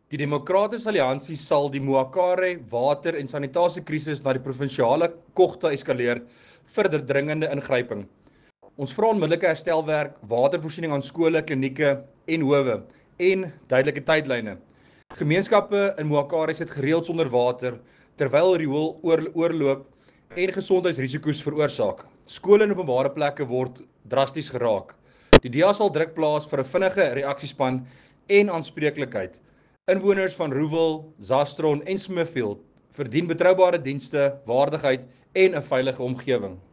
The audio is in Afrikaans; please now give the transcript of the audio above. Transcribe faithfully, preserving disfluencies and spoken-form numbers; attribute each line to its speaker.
Speaker 1: Die Demokratiese Alliansie sal die Muakare water- en sanitasiekrisis na die provinsiale kogte eskaleer vir dringende ingryping. Ons vra onmiddellike herstelwerk, watervoorsiening aan skole, klinieke en howe en duidelike tydlyne. Gemeenskappe in Muakare sit gereeld sonder water terwyl riool oor, oorloop en gesondheidsrisiko's veroorsaak. Skole en openbare plekke word drasties geraak. Die D A sal druk plaas vir 'n vinnige reaksiespan en aanspreeklikheid. Inwoners van Roewil, Zastron en Smithfield verdien betroubare dienste, waardigheid en 'n veilige omgewing.